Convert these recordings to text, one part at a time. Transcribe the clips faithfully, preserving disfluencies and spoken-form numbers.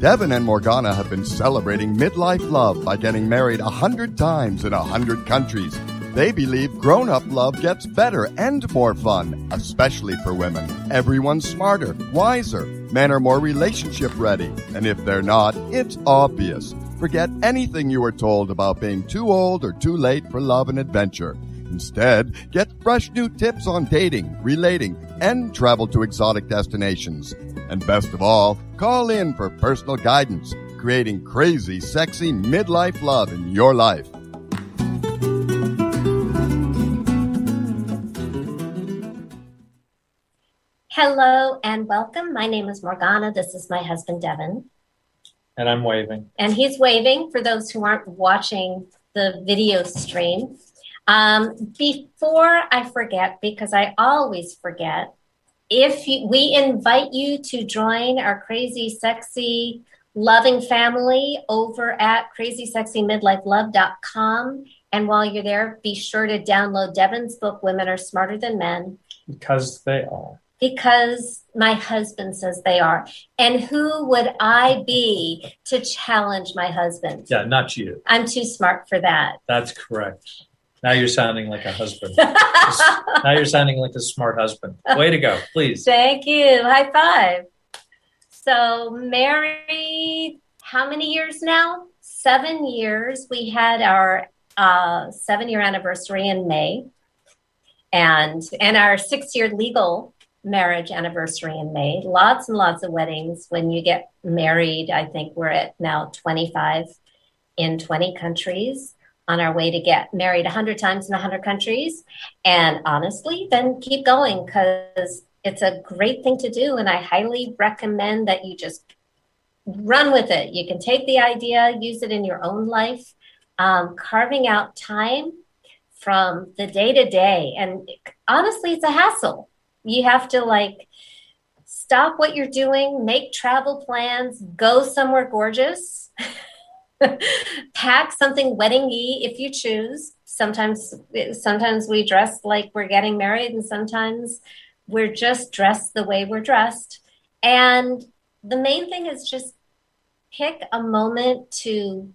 Devin and Morgana have been celebrating midlife love by getting married a hundred times in a hundred countries. They believe grown-up love gets better and more fun, especially for women. Everyone's smarter, wiser. Men are more relationship ready. And if they're not, it's obvious. Forget anything you were told about being too old or too late for love and adventure. Instead, get fresh new tips on dating, relating, and travel to exotic destinations. And best of all, call in for personal guidance, creating crazy, sexy midlife love in your life. Hello and welcome. My name is Morgana. This is my husband, Devin. And I'm waving. And he's waving for those who aren't watching the video stream. Um, before I forget, because I always forget, if you, we invite you to join our crazy, sexy, loving family over at crazy sexy midlife love dot com. And while you're there, be sure to download Devin's book, Women Are Smarter Than Men. Because they are. Because my husband says they are. And who would I be to challenge my husband? Yeah, not you. I'm too smart for that. That's correct. Now you're sounding like a husband. Now you're sounding like a smart husband. Way to go, please. Thank you. High five. So married, how many years now? Seven years. We had our uh, seven-year anniversary in May. And, and our six-year legal marriage anniversary in May. Lots and lots of weddings. When you get married, I think we're at now twenty-five in twenty countries, on our way to get married one hundred times in one hundred countries. And honestly, then keep going, because it's a great thing to do. And I highly recommend that you just run with it. You can take the idea, use it in your own life, um, carving out time from the day to day. And honestly, it's a hassle. You have to like stop what you're doing, make travel plans, go somewhere gorgeous, pack something wedding-y if you choose. Sometimes, sometimes we dress like we're getting married, and sometimes we're just dressed the way we're dressed. And the main thing is just pick a moment to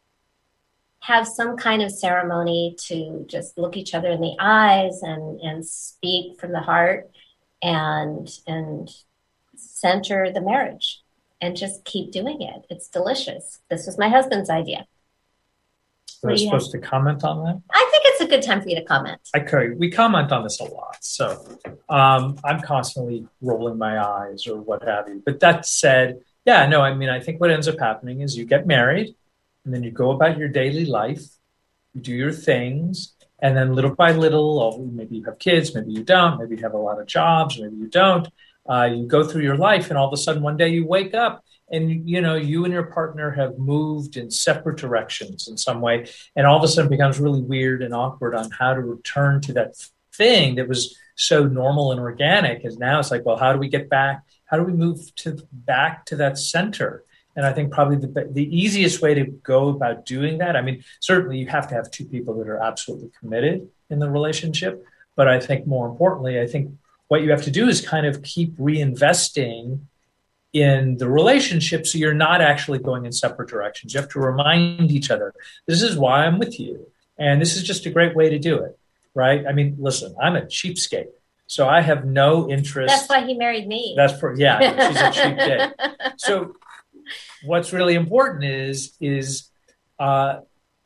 have some kind of ceremony, to just look each other in the eyes and, and speak from the heart and, and center the marriage and just keep doing it. It's delicious. This was my husband's idea. Am I supposed to comment on that? I think it's a good time for you to comment. I could. We comment on this a lot. So um, I'm constantly rolling my eyes or what have you. But that said, yeah, no, I mean, I think what ends up happening is you get married, and then you go about your daily life, you do your things, and then little by little, oh, maybe you have kids, maybe you don't, maybe you have a lot of jobs, maybe you don't. Uh, you go through your life, and all of a sudden one day you wake up and, you know, you and your partner have moved in separate directions in some way. And all of a sudden it becomes really weird and awkward on how to return to that thing that was so normal and organic. And now it's like, well, how do we get back? How do we move to back to that center? And I think probably the, the easiest way to go about doing that, I mean, certainly you have to have two people that are absolutely committed in the relationship. But I think more importantly, I think what you have to do is kind of keep reinvesting in the relationship so you're not actually going in separate directions. You have to remind each other, this is why I'm with you. And this is just a great way to do it, right? I mean, listen, I'm a cheapskate. So I have no interest. That's why he married me. That's for, yeah, she's a cheap date. So what's really important is, is uh,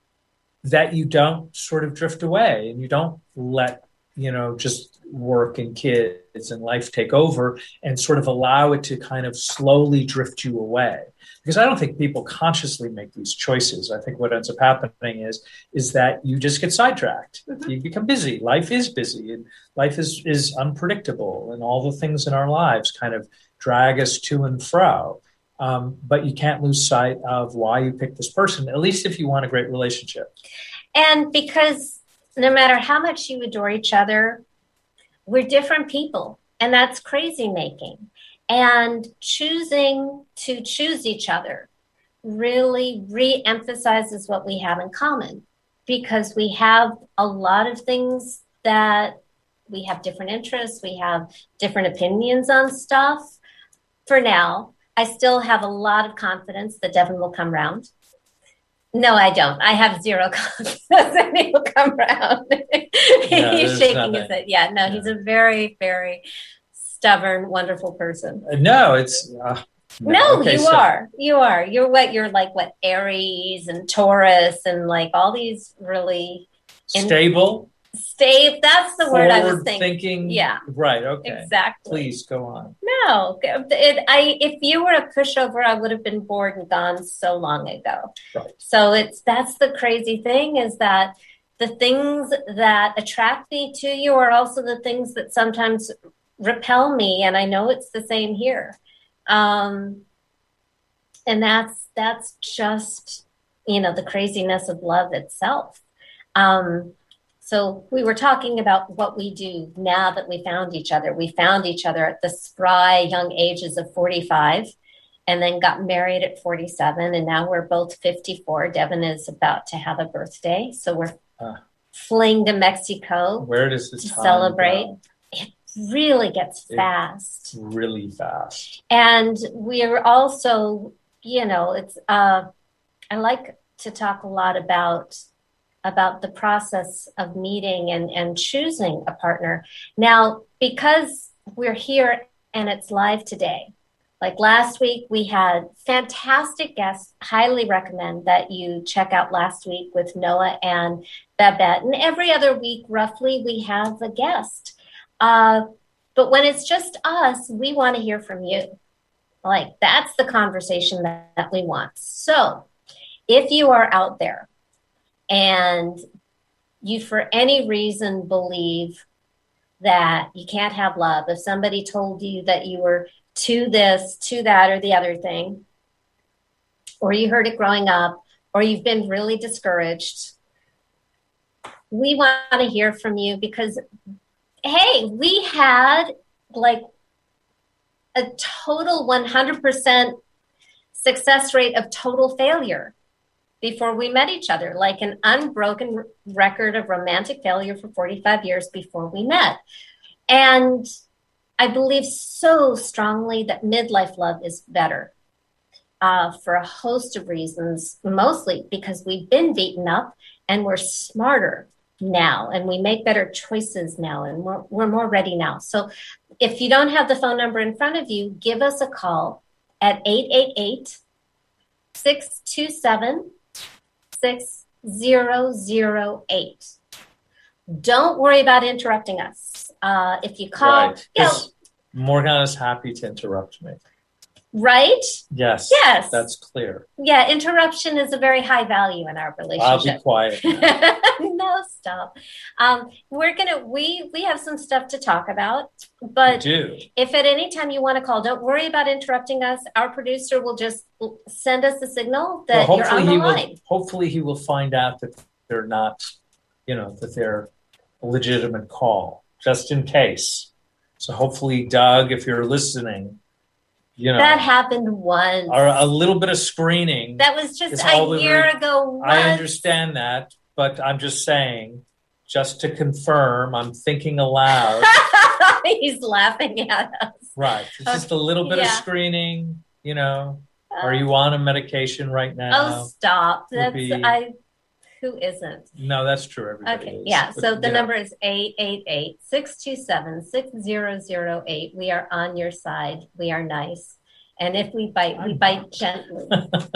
that you don't sort of drift away and you don't let, you know, just work and kids and life take over and sort of allow it to kind of slowly drift you away. Because I don't think people consciously make these choices. I think what ends up happening is, is that you just get sidetracked. Mm-hmm. You become busy. Life is busy and life is, is unpredictable, and all the things in our lives kind of drag us to and fro. Um, but you can't lose sight of why you picked this person, at least if you want a great relationship. And because no matter how much you adore each other, we're different people, and that's crazy making. And choosing to choose each other really re-emphasizes what we have in common, because we have a lot of things that we have different interests. We have different opinions on stuff for now. I still have a lot of confidence that Devin will come round. No, I don't. I have zero confidence that he will come around. No, He's shaking nothing. his head. Yeah, no, Yeah. he's a very, very stubborn, wonderful person. Uh, No, it's uh, No, okay, you so- are. You are. You're what? You're like what? Aries and Taurus and like all these really stable, stay. That's the word I was forward thinking. thinking. Yeah. Right. Okay. Exactly. Please go on. No, it, I if you were a pushover, I would have been bored and gone so long ago. Right. So it's that's the crazy thing is that the things that attract me to you are also the things that sometimes repel me, and I know it's the same here. Um, and that's that's just you know the craziness of love itself. Um, So we were talking about what we do now that we found each other. We found each other at the spry young ages of forty-five and then got married at forty-seven. And now we're both fifty-four. Devin is about to have a birthday. So we're Uh. fleeing to Mexico Where does the to time celebrate. go? It really gets It- fast. Really fast. And we're also, you know, it's, uh, I like to talk a lot about about the process of meeting and, and choosing a partner. Now, because we're here and it's live today, like last week, we had fantastic guests. Highly recommend that you check out last week with Noah and Babette. And every other week, roughly, we have a guest. Uh, but when it's just us, we want to hear from you. Like, that's the conversation that, that we want. So if you are out there, and you for any reason believe that you can't have love, if somebody told you that you were to this, to that, or the other thing, or you heard it growing up, or you've been really discouraged, we want to hear from you because, hey, we had like a total one hundred percent success rate of total failure before we met each other, like an unbroken r- record of romantic failure for forty-five years before we met. And I believe so strongly that midlife love is better uh, for a host of reasons, mostly because we've been beaten up and we're smarter now and we make better choices now and we're, we're more ready now. So if you don't have the phone number in front of you, give us a call at eight eight eight, six two seven, six zero zero eight. Don't worry about interrupting us. Uh, if you call, Right. you know, 'Cause Morgana's happy to interrupt me. right? Yes. Yes. That's clear. Yeah, interruption is a very high value in our I'll be relationship. quiet now. No, stop. Um, we're gonna we we have some stuff to talk about, I but do. if at any time you want to call, don't worry about interrupting us. Our producer will just send us a signal that Well, you're hopefully on the he line. will. Hopefully he will find out that they're not, you know, that they're a legitimate call, just in case. So hopefully, Doug, if you're listening, you know, That happened once. or a little bit of screening. That was just It's all a the year re- ago. Once. I understand that, but I'm just saying, just to confirm, I'm thinking aloud. He's laughing at us. Right. It's just a little bit of Yeah. screening, you know. Are you on a medication right now? Oh, stop. would That's be- I. Who isn't? No, that's true. Everybody Okay, is. yeah. But, So the you know, number is eight eight eight, six two seven, six zero zero eight. We are on your side. We are nice. And if we bite, we I'm bite not. gently.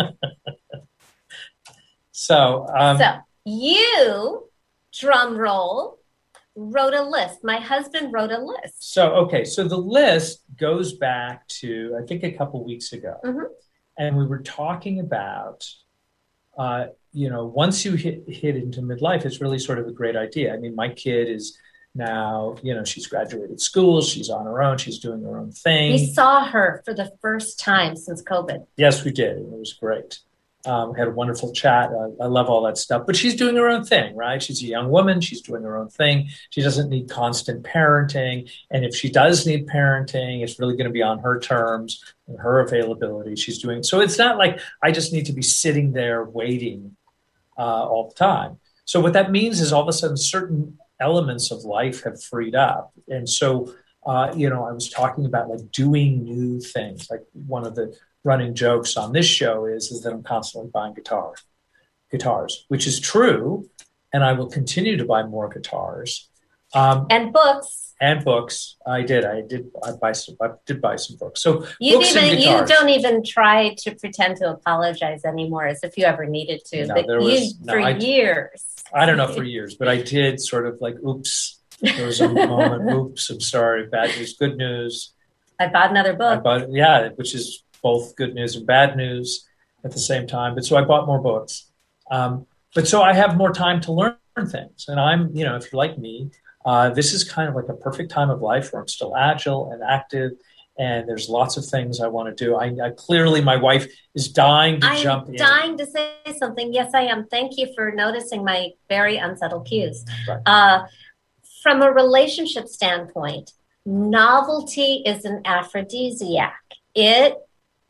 So, um, So you, drum roll, wrote a list. My husband wrote a list. So, okay, so the list goes back to, I think, a couple weeks ago. Mhm. And we were talking about, uh, you know, once you hit, hit into midlife, it's really sort of a great idea. I mean, my kid is now, you know, she's graduated school, she's on her own, she's doing her own thing. We saw her for the first time since COVID. Yes, we did. It was great. Um, we had a wonderful chat. I, I love all that stuff. But she's doing her own thing, right? She's a young woman. She's doing her own thing. She doesn't need constant parenting. And if she does need parenting, it's really going to be on her terms and her availability. She's doing so. It's not like I just need to be sitting there waiting uh, all the time. So what that means is all of a sudden certain elements of life have freed up. And so, uh, you know, I was talking about like doing new things. Like one of the running jokes on this show is, is that I'm constantly buying guitar, guitars, which is true. And I will continue to buy more guitars. Um, and books. And books. I did. I did. I buy some. I did buy some books. So you books even and you guitars. don't even try to pretend to apologize anymore, as if you ever needed to. No, but there you was- no, for I- years. I don't know for years, but I did sort of like, oops. There was a moment. Oops. I'm sorry. Bad news. Good news. I bought another I book. bought, yeah, which is both good news and bad news at the same time. But so I bought more books. Um, but so I have more time to learn things. And I'm, you know, if you're like me, uh, this is kind of like a perfect time of life where I'm still agile and active. And there's lots of things I want to do. I, I clearly, my wife is dying to I'm jump in. dying to say something. Yes, I am. Thank you for noticing my very unsubtle cues. Right. Uh, from a relationship standpoint, novelty is an aphrodisiac. It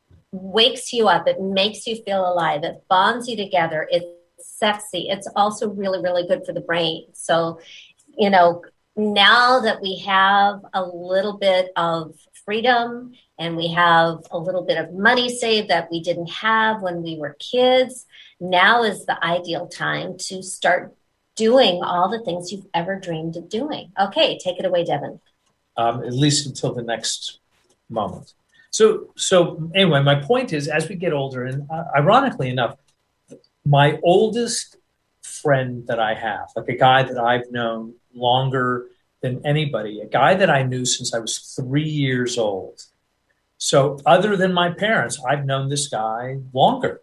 wakes you up. It makes you feel alive. It bonds you together. It's sexy. It's also really, really good for the brain. So, you know, now that we have a little bit of freedom and we have a little bit of money saved that we didn't have when we were kids, now is the ideal time to start doing all the things you've ever dreamed of doing. Okay, take it away, Devin. Um, at least until the next moment. So, so anyway, my point is, as we get older, and uh, ironically enough, my oldest friend that I have, like a guy that I've known longer than anybody, a guy that I knew since I was three years old. So other than my parents, I've known this guy longer.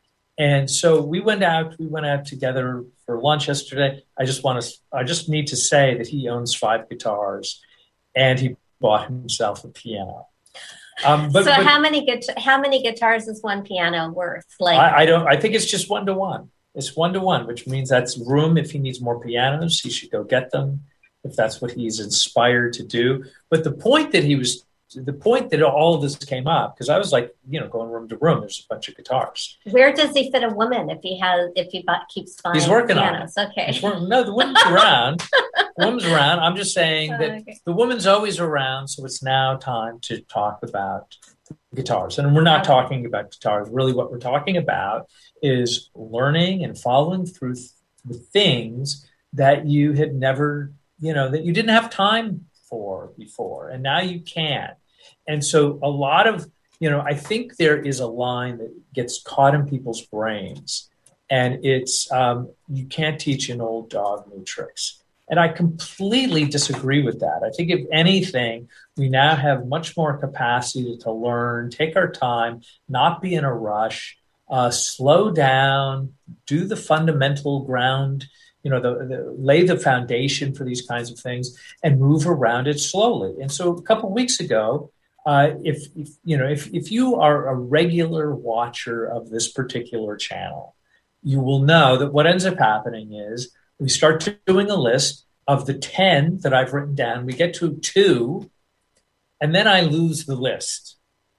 And so we went out, we went out together for lunch yesterday. I just want to, I just need to say that he owns five guitars and he bought himself a piano. Um, but, so but how many guita- how many guitars is one piano worth? Like I, I don't, I think it's just one to one. It's one to one, which means that's room. If he needs more pianos, he should go get them if that's what he's inspired to do. But the point that he was, the point that all of this came up, because I was like, you know, going room to room, there's a bunch of guitars. where does he fit a woman if he has if he bu- keeps buying He's working on pianos? Okay. He's working- no, the woman's around. The woman's around. I'm just saying that Oh, okay. the woman's always around, so it's now time to talk about guitars. And we're not Okay. talking about guitars. Really, what we're talking about is learning and following through th- the things that you had never, you know, that you didn't have time for before, and now you can. And so a lot of, you know, I think there is a line that gets caught in people's brains, and it's um, you can't teach an old dog new tricks. And I completely disagree with that. I think if anything, we now have much more capacity to learn, take our time, not be in a rush, uh, slow down, do the fundamental ground, you know, the, the, lay the foundation for these kinds of things and move around it slowly. And so a couple of weeks ago, uh, if, if, you know, if, if you are a regular watcher of this particular channel, you will know that what ends up happening is we start doing a list of the ten that I've written down. We get to two, and then I lose the list.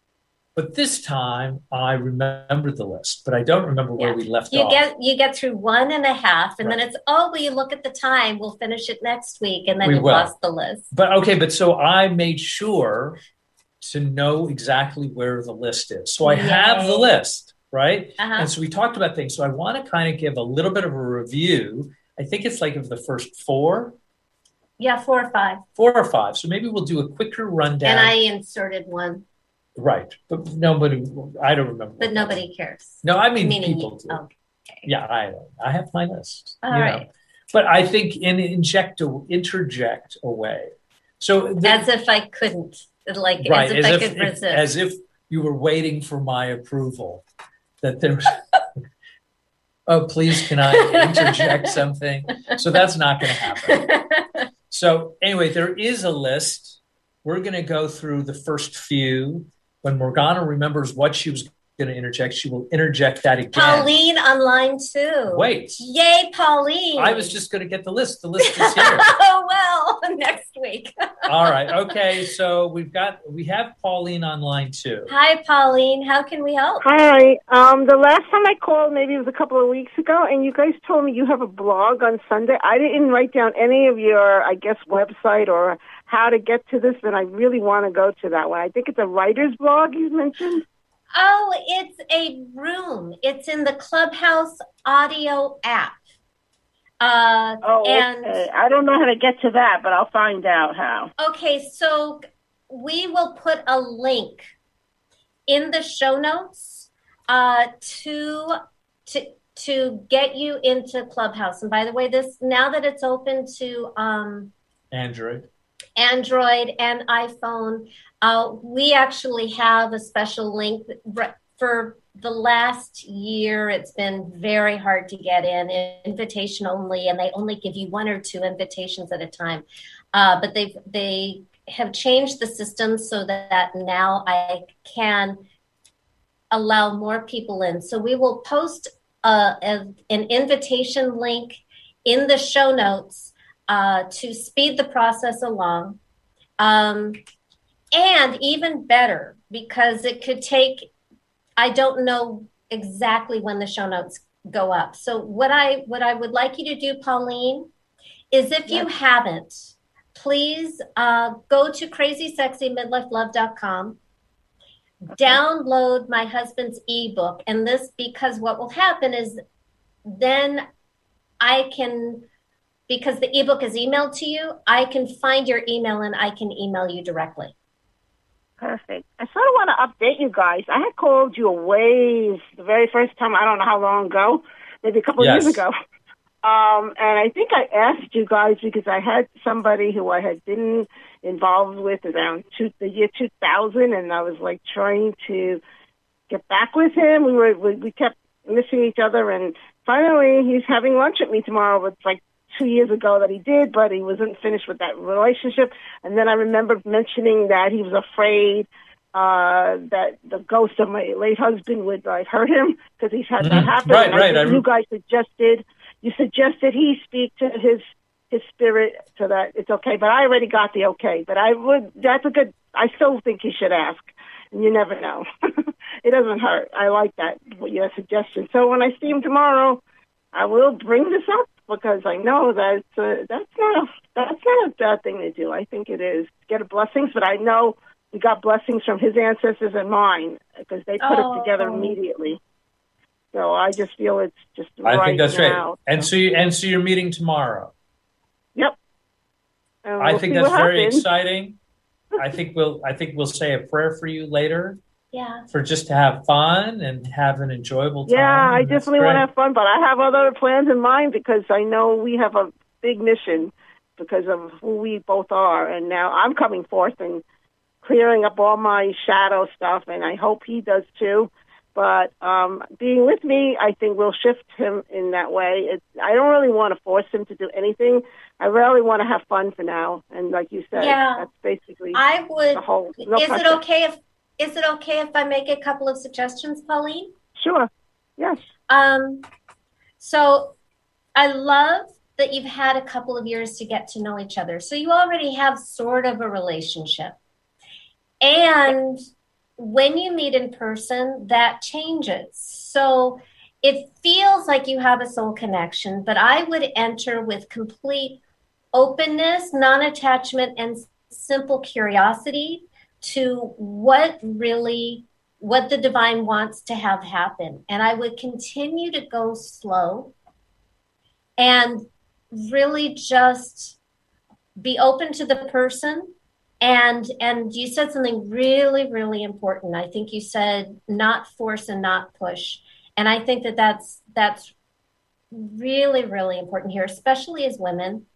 But this time I remember the list, but I don't remember where Yeah. we left You off. get you get through one and a half, and Right. then it's oh, will you look at the time? We'll finish it next week, and then We you will. lost the list. But okay, but so I made sure to know exactly where the list is. So I have Yay. the list, right? Uh-huh. And so we talked about things. So I want to kind of give a little bit of a review. I think it's like of the first four, Yeah, four or five, four or five. So maybe we'll do a quicker rundown. and I inserted one, Right. But nobody, I don't remember. but nobody cares. No, I mean, Meaning people you. do. Okay. Yeah, I I have my list. All you know. right. But I think in inject, interject away. So the, As if I couldn't, like right, as if as I if, could if- resist. as if you were waiting for my approval. That there's, oh, please, can I interject something? So that's not going to happen. So anyway, there is a list. We're going to go through the first few. When Morgana remembers what she was going to interject, she will interject that again. Pauline on line two. Wait, Yay, Pauline. I was just going to get the list. The list is here. oh, well, next week. All right. Okay. So we've got, we have Pauline on line two. Hi, Pauline. How can we help? Hi. Um, the last time I called, maybe it was a couple of weeks ago, and you guys told me you have a blog on Sunday. I didn't write down any of your, I guess, website or how to get to this, but I really want to go to that one. I think it's a writer's blog you mentioned. Oh, it's a room. It's in the Clubhouse audio app. Uh, Oh, and okay. I don't know how to get to that, but I'll find out how. okay, so we will put a link in the show notes uh, to to to get you into Clubhouse. And by the way, this now that it's open to um, Android. Android and iPhone, uh, we actually have a special link for the last year. It's been very hard to get in, invitation only, and they only give you one or two invitations at a time. Uh, but they've they have changed the system so that now I can allow more people in. So we will post a, a, an invitation link in the show notes uh, to speed the process along. Um, and even better, because it could take, I don't know exactly when the show notes go up. So what I what I would like you to do, Pauline, is if you Yes. haven't, please uh, go to crazy sexy midlife love dot com, okay. Download my husband's ebook. And this, because what will happen is then I can, because the ebook is emailed to you, I can find your email and I can email you directly. Perfect. I sort of want to update you guys. I had called you a ways the very first time, I don't know how long ago, maybe a couple Yes. of years ago. Um, and I think I asked you guys because I had somebody who I had been involved with around two, the year two thousand, and I was like trying to get back with him. We were we, we kept missing each other, and finally he's having lunch with me tomorrow. It's like two years ago that he did, but he wasn't finished with that relationship. And then I remember mentioning that he was afraid uh, that the ghost of my late husband would like hurt him because he's had Mm-hmm. that happen. Right, and I right. think I you guys suggested you suggested he speak to his his spirit so that it's okay. But I already got the okay. But I would. That's a good. I still think you should ask. And you never know. It doesn't hurt. I like that your suggestion. So when I see him tomorrow, I will bring this up because I know that uh, that's not a, that's not a bad thing to do. I think it is get a blessings, but I know we got blessings from his ancestors and mine because they put Oh. it together immediately. So I just feel it's just I right think that's now. right. And so, you, and so you're meeting tomorrow. Yep. And I we'll think see that's what very happens. exciting. I think we'll I think we'll say a prayer for you later Yeah. for just to have fun and have an enjoyable time. Yeah, I and that's definitely want to great. have fun, but I have other plans in mind because I know we have a big mission because of who we both are. And now I'm coming forth and clearing up all my shadow stuff, and I hope he does too. But um, being with me, I think will shift him in that way. It, I don't really want to force him to do anything. I really want to have fun for now. And like you said, Yeah. that's basically I would. the whole. No is pressure. it okay if is it okay if I make a couple of suggestions, Pauline? Sure. Yes. Um, so I love that you've had a couple of years to get to know each other. So you already have sort of a relationship. And when you meet in person, that changes. So it feels like you have a soul connection, but I would enter with complete openness, non-attachment, and simple curiosity to what really, what the divine wants to have happen. And I would continue to go slow and really just be open to the person. And and you said something really, really important. I think you said not force and not push. And I think that that's, that's really, really important here, especially as women.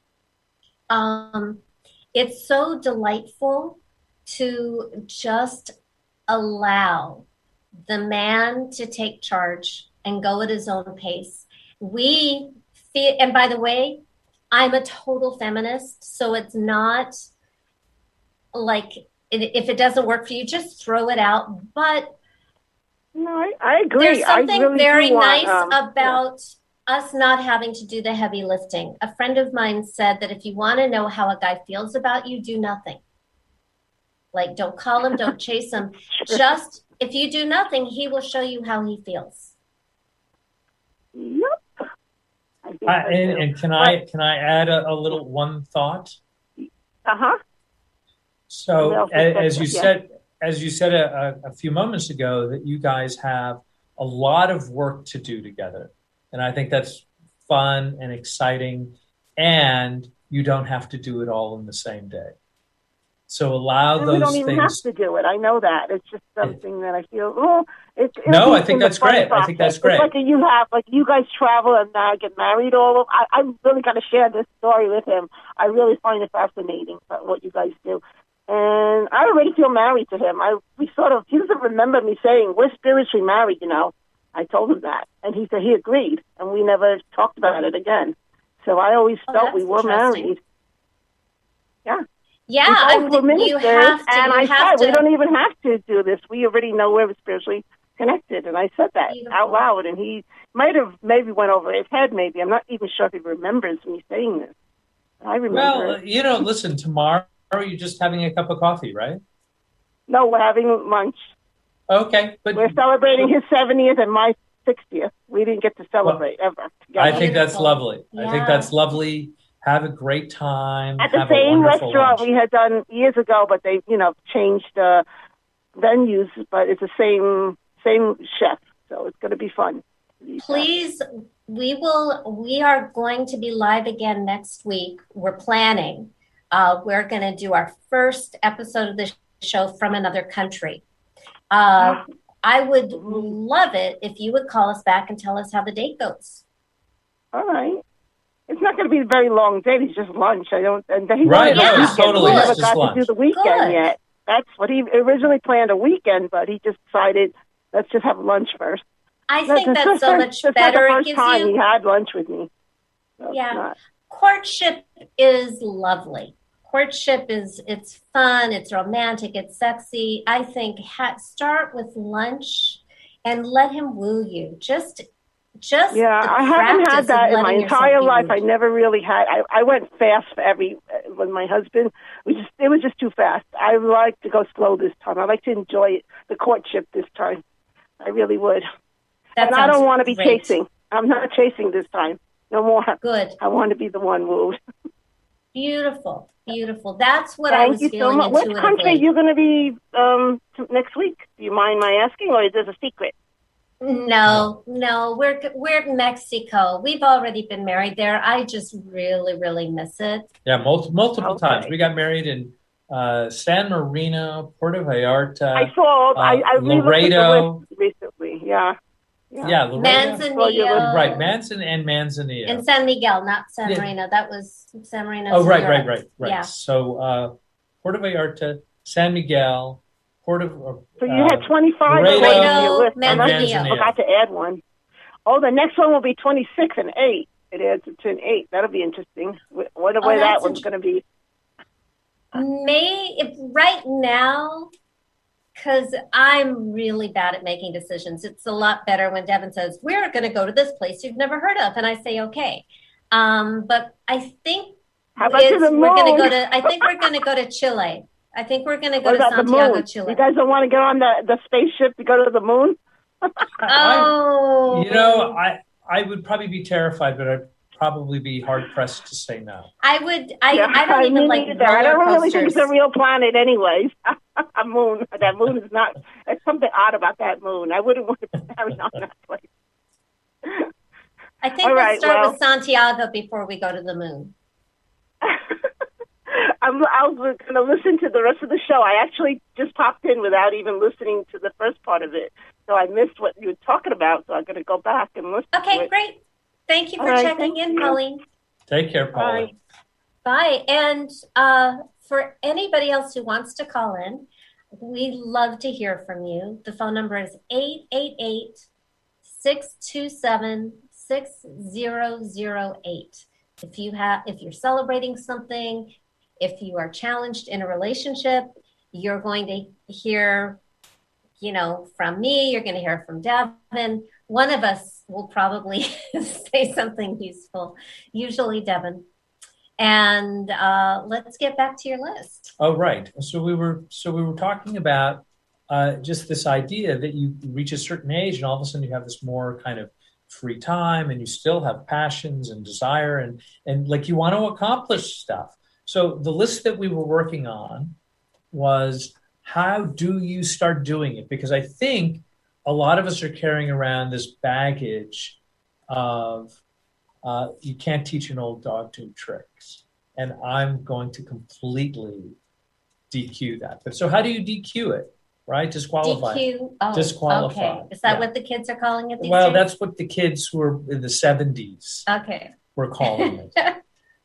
Um, it's so delightful to just allow the man to take charge and go at his own pace. We feel, and by the way, I'm a total feminist, so it's not like if it doesn't work for you, just throw it out. But No, I, I agree. there's something I really very do want, nice um, about us not having to do the heavy lifting. A friend of mine said that if you want to know how a guy feels about you, do nothing. Like, don't call him, don't chase him. Sure. Just, if you do nothing, he will show you how he feels. Yep. I think I, I and, do. and can I can I add a, a little one thought? Uh-huh. So Well, a- as you yeah. said, as you said a, a, a few moments ago, that you guys have a lot of work to do together. And I think that's fun and exciting. And you don't have to do it all in the same day. So allow and those we don't even things. have to do it. I know that. It's just something that I feel, oh, it's. No, I think that's great. I think that's great. It's like you have, like you guys travel and uh, get married all of, I, I'm really going to share this story with him. I really find it fascinating what you guys do. And I already feel married to him. I we sort of, he doesn't remember me saying, we're spiritually married, you know. I told him that. And he said he agreed. And we never talked about it again. So I always Oh, felt that's we were interesting. married. Yeah. Yeah, We I both think were you ministers, have to. and you I have said, to. we don't even have to do this. We already know we're spiritually connected. And I said that Beautiful. out loud. And he might have maybe went over his head, maybe. I'm not even sure if he remembers me saying this. I remember Well, it. you know, listen, tomorrow you're just having a cup of coffee, right? No, we're having lunch. Okay. But We're celebrating his seventieth and my sixtieth. We didn't get to celebrate ever together. I think that's Beautiful. lovely. I think Yeah. that's lovely. Have a great time. At the Have a same wonderful restaurant lunch. we had done years ago, but they, you know, changed uh, venues, but it's the same same chef, so it's going to be fun. Please, we will. We are going to be live again next week. We're planning. Uh, we're going to do our first episode of the show from another country. Uh, I would love it if you would call us back and tell us how the date goes. All right. It's not going to be a very long date. It's just lunch. I don't. And he Right, wanted no, a it's weekend. totally We it's never just got lunch. to do the weekend Good. yet. That's what he originally planned, a weekend, but he just decided let's just have lunch first. I think That's that's the so first- much that's better. Not the It first gives time he you had lunch with me. So it's Yeah. not- courtship is lovely. Courtship is it's fun, it's romantic, it's sexy. I think ha- start with lunch and let him woo you. Just, just Yeah, the I haven't practice had of that in my letting yourself entire be life. wooed. I never really had. I, I went fast for every uh, with my husband. We just it was just too fast. I like to go slow this time. I like to enjoy it, the courtship this time. I really would. That and I sounds don't want to be great. chasing. I'm not chasing this time. No more. Good, I want to be the one wooed. beautiful, beautiful. That's what I Thank was you so feeling much. Which intuitively. country are you going to be um, t- next week? Do you mind my asking, or is this a secret? No, no, we're we're in Mexico. We've already been married there. I just really, really miss it. Yeah, mul- multiple Okay. times. We got married in uh, San Marino, Puerto Vallarta, I saw. uh, I, I re-looked at the Laredo. list recently. Yeah. Yeah, Laredo. Manzanillo. Right, Manson and Manzanillo. And San Miguel, not San Yeah. Marino. That was San Marino. Oh, right, right, right, right. Yeah. So uh, Puerto Vallarta, San Miguel, Puerto. So you uh, had twenty-five Laredo, on your list. and I Manzanillo. forgot to add one. Oh, the next one will be twenty-six and eight. It adds to an eight. That'll be interesting. Wh- What Oh, way that that's one's going to be? May if right now, because I'm really bad at making decisions. It's a lot better when Devin says we're going to go to this place you've never heard of, and I say okay. Um, but I think How about to it's, the moon? we're going to go to. I think we're going to go to Chile. I think we're going to go What to about the Santiago, moon? Chile. You guys don't want to get on the, the spaceship to go to the moon? Oh, You know, I I would probably be terrified, but I'd probably be hard pressed to say no. I would. I, Yeah, I don't even me like neither. I don't roller really think coasters. it's a real planet, anyways. A moon. That moon is not. There's something odd about that moon. I wouldn't want to be married on that place. I think All we'll right, start well- with Santiago before we go to the moon. I'm, I was going to listen to the rest of the show. I actually just popped in without even listening to the first part of it, so I missed what you were talking about. So I'm going to go back and listen. to Okay, it. great. Thank you for All right, checking thank in, you. Colleen. Take care, Paula. Bye. Bye. And uh, for anybody else who wants to call in, we love to hear from you. The phone number is eight eight eight, six two seven, six zero zero eight. If you have, if you're celebrating something, if you are challenged in a relationship, you're going to hear, you know, from me. You're going to hear from Devin. One of us will probably say something useful. Usually Devin. And uh, let's get back to your list. Oh, right. So we were so we were talking about uh, just this idea that you reach a certain age and all of a sudden you have this more kind of free time and you still have passions and desire and and like you want to accomplish stuff. So the list that we were working on was how do you start doing it? Because I think a lot of us are carrying around this baggage of uh, you can't teach an old dog new tricks. And I'm going to completely D Q that. But so how do you D Q it? Right? Disqualify. D Q. Oh, Disqualify. okay. Is that yeah. what the kids are calling it these well, days? that's what the kids who were in the seventies Okay. were calling it.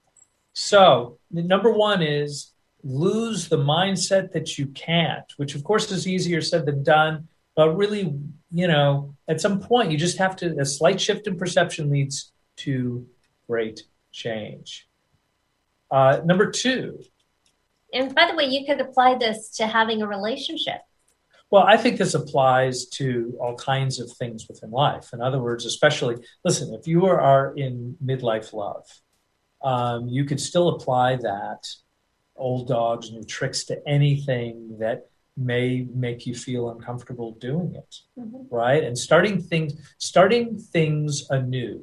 So the number one is lose the mindset that you can't, which of course is easier said than done. But really, you know, at some point you just have to, a slight shift in perception leads to great change. Uh, number two. And by the way, you could apply this to having a relationship. Well, I think this applies to all kinds of things within life. In other words, especially, listen, if you are in midlife love, um, you could still apply that old dogs, new tricks to anything that may make you feel uncomfortable doing it, mm-hmm. right? And starting things, starting things anew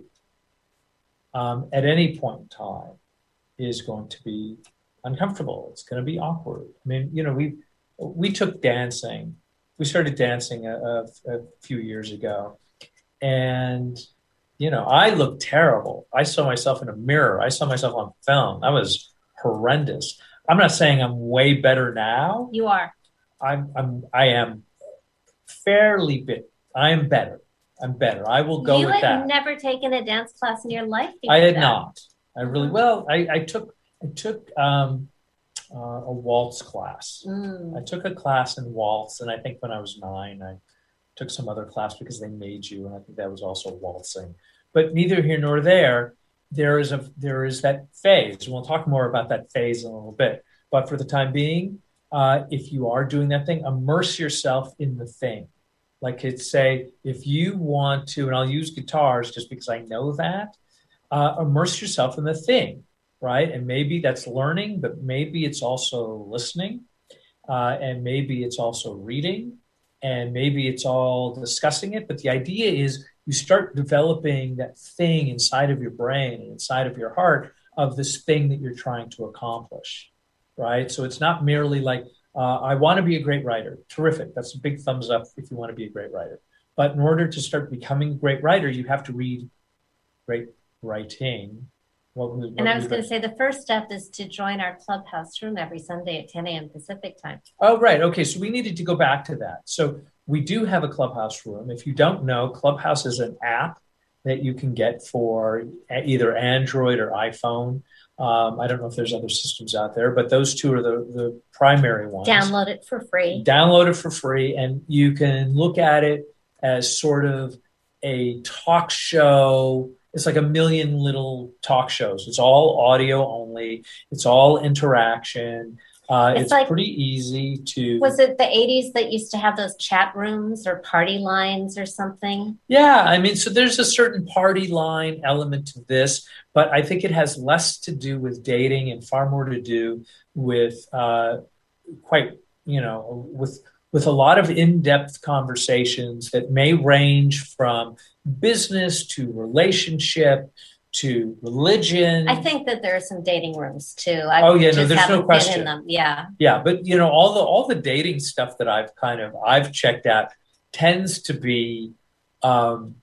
um, at any point in time is going to be uncomfortable. It's going to be awkward. I mean, you know, we we took dancing. We started dancing a, a, a few years ago, and you know, I looked terrible. I saw myself in a mirror. I saw myself on film. That was horrendous. I'm not saying I'm way better now. You are. I'm. I'm. I am fairly bit. I am better. I'm better. I will go you with that. You had never taken a dance class in your life before I had that. not. I really well. I, I took. I took um, uh, a waltz class. Mm. I took a class in waltz, and I think when I was nine, I took some other class because they made you, and I think that was also waltzing. But neither here nor there. There is a there is that phase. We'll talk more about that phase in a little bit. But for the time being, uh, if you are doing that thing, immerse yourself in the thing. Like it's say, if you want to, and I'll use guitars just because I know that, uh, immerse yourself in the thing. Right. And maybe that's learning, but maybe it's also listening. Uh, and maybe it's also reading. And maybe it's all discussing it. But the idea is you start developing that thing inside of your brain and inside of your heart of this thing that you're trying to accomplish. Right. So it's not merely like, uh, I want to be a great writer. Terrific. That's a big thumbs up if you want to be a great writer. But in order to start becoming a great writer, you have to read great writing. What was, what and I was going to say the first step is to join our Clubhouse room every Sunday at ten a.m. Pacific time. Oh, right. Okay. So we needed to go back to that. So we do have a Clubhouse room. If you don't know, Clubhouse is an app that you can get for either Android or iPhone. Um, I don't know if there's other systems out there, but those two are the, the primary ones. Download it for free. Download it for free. And you can look at it as sort of a talk show. It's like a million little talk shows. It's all audio only. It's all interaction. Uh, it's it's like, pretty easy to... Was it the eighties that used to have those chat rooms or party lines or something? Yeah, I mean, so there's a certain party line element to this, but I think it has less to do with dating and far more to do with uh, quite, you know, with with a lot of in-depth conversations that may range from business to relationship to religion. I think that there are some dating rooms too. I oh yeah, just no, there's haven't no question. Been in them. Yeah, yeah, but you know, all the all the dating stuff that I've kind of I've checked out tends to be, um,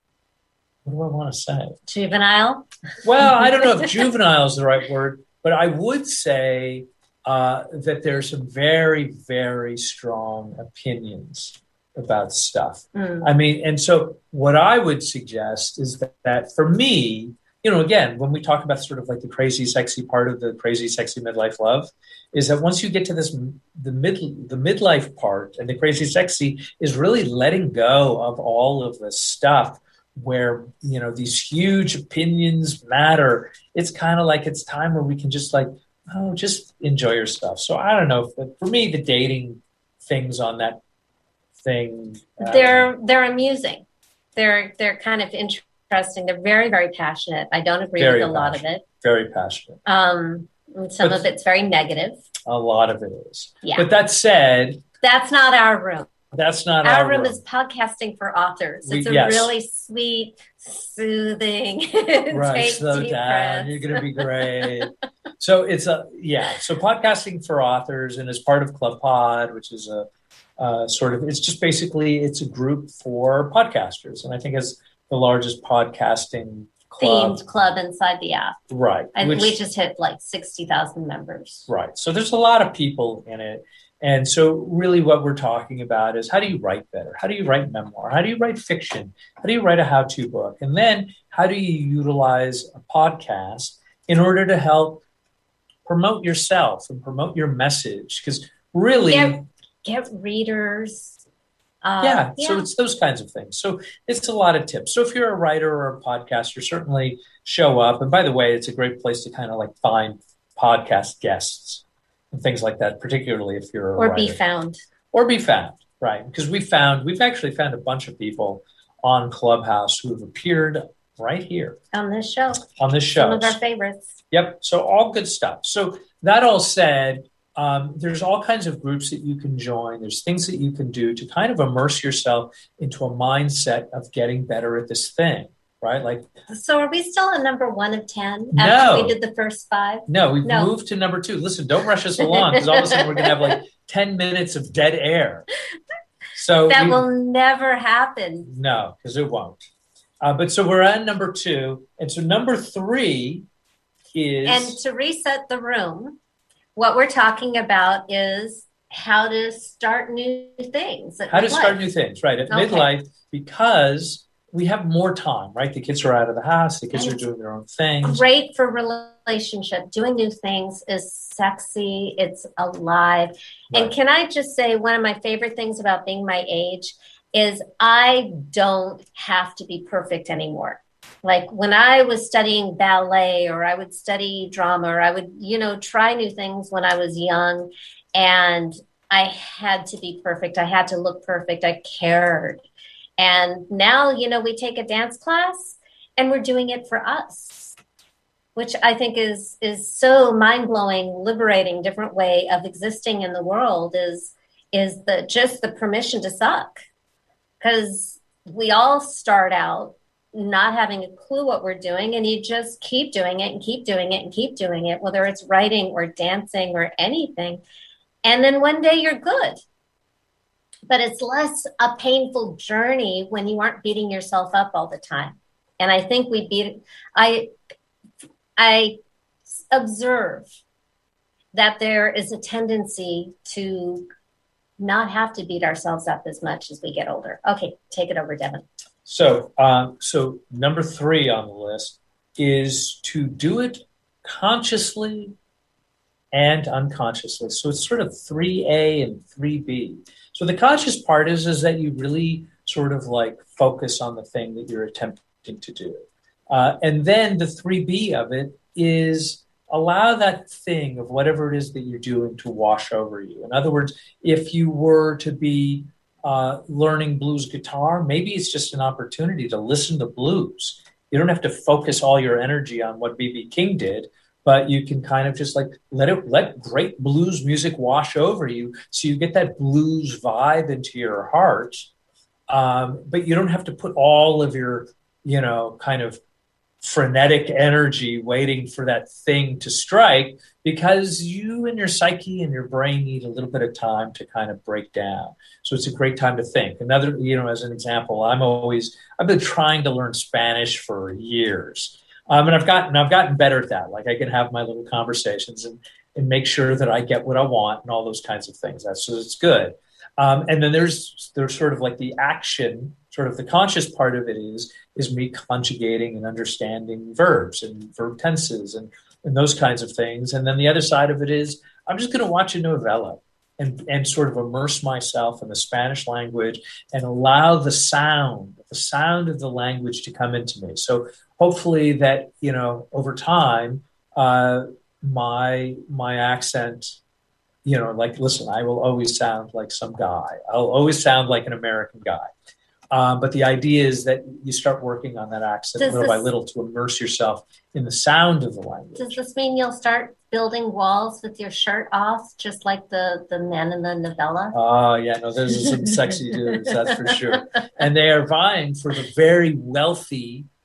what do I want to say? Juvenile. Well, I don't know if juvenile is the right word, but I would say uh, that there's some very, very strong opinions about stuff. Mm. I mean, and so what I would suggest is that, that for me, you know, again, when we talk about sort of like the crazy, sexy part of the crazy, sexy midlife love, is that once you get to this, the mid, the midlife part and the crazy, sexy is really letting go of all of this stuff where, you know, these huge opinions matter. It's kind of like it's time where we can just like, oh, just enjoy yourself. So I don't know. But for me, the dating things on that thing, uh, they're they're amusing. They're they're kind of interesting. They're very, very passionate. I don't agree with a lot of it. Very passionate. Um, some but of it's very negative. A lot of it is. Yeah. But that said, that's not our room. That's not our, our room. room. Is podcasting for authors. We, it's a yes. really sweet, soothing. Right, Take slow deep down. breaths. You're going to be great. So it's a yeah. So podcasting for authors, and as part of Club Pod, which is a uh, sort of, it's just basically it's a group for podcasters, and I think it's the largest podcasting club. Themed club inside the app. Right. And which, we just hit like sixty thousand members. Right. So there's a lot of people in it. And so really what we're talking about is how do you write better? How do you write memoir? How do you write fiction? How do you write a how-to book? And then how do you utilize a podcast in order to help promote yourself and promote your message? Because really... Get, get readers. Uh, yeah, yeah. So it's those kinds of things. So it's a lot of tips. So if you're a writer or a podcaster, certainly show up. And by the way, it's a great place to kind of like find podcast guests and things like that, particularly if you're a or writer. be found. Or be found, right? Because we found, we've actually found a bunch of people on Clubhouse who have appeared right here On this show. on this show. Some of our favorites. Yep. So all good stuff. So that all said, um, there's all kinds of groups that you can join. There's things that you can do to kind of immerse yourself into a mindset of getting better at this thing, right? Like, So are we still at number one of ten No. after we did the first five? no, we've No. moved to number two. Listen, don't rush us along because all of a sudden we're going to have like ten minutes of dead air. So That we- will never happen. No, because it won't. Uh, but so we're at number two. And so number three is... And to reset the room, what we're talking about is how to start new things. at how to midlife. start new things, right? At Okay. midlife, because we have more time, right? The kids are out of the house. The kids And are doing their own things. Great for relationship. Doing new things is sexy. It's alive. Right. And can I just say, one of my favorite things about being my age is I don't have to be perfect anymore. Like when I was studying ballet, or I would study drama, or I would, you know, try new things when I was young, and I had to be perfect. I had to look perfect. I cared. And now, you know, we take a dance class and we're doing it for us, which I think is is so mind-blowing, liberating, different way of existing in the world is is the just the permission to suck. Because we all start out not having a clue what we're doing, and you just keep doing it and keep doing it and keep doing it, whether it's writing or dancing or anything. And then one day you're good. But it's less a painful journey when you aren't beating yourself up all the time. And I think we beat, I, I observe that there is a tendency to not have to beat ourselves up as much as we get older. Okay, take it over, Devin. So, um, so number three on the list is to do it consciously and unconsciously. So it's sort of three A and three B. So the conscious part is, is that you really sort of like focus on the thing that you're attempting to do. Uh, and then the three B of it is allow that thing of whatever it is that you're doing to wash over you. In other words, if you were to be uh, learning blues guitar, maybe it's just an opportunity to listen to blues. You don't have to focus all your energy on what B B King did, but you can kind of just like let it, let great blues music wash over you. So you get that blues vibe into your heart. Um, but you don't have to put all of your, you know, kind of frenetic energy waiting for that thing to strike, because you and your psyche and your brain need a little bit of time to kind of break down. So it's a great time to think. Another, you know, as an example, I'm always, I've been trying to learn Spanish for years. Um, and I've gotten, I've gotten better at that. Like I can have my little conversations and, and make sure that I get what I want and all those kinds of things. That's, so it's good. Um, and then there's, there's sort of like the action, sort of the conscious part of it is, is me conjugating and understanding verbs and verb tenses and, and those kinds of things. And then the other side of it is I'm just going to watch a novella and, and sort of immerse myself in the Spanish language and allow the sound, the sound of the language to come into me. So hopefully that, you know, over time, uh, my, my accent, you know, like, listen, I will always sound like some guy. I'll always sound like an American guy. Um, but the idea is that you start working on that accent Does little by this- little to immerse yourself in the sound of the language. Does this mean you'll start building walls with your shirt off, just like the, the men in the novella? Oh, yeah, no, those are some sexy dudes, that's for sure. And they are vying for the very wealthy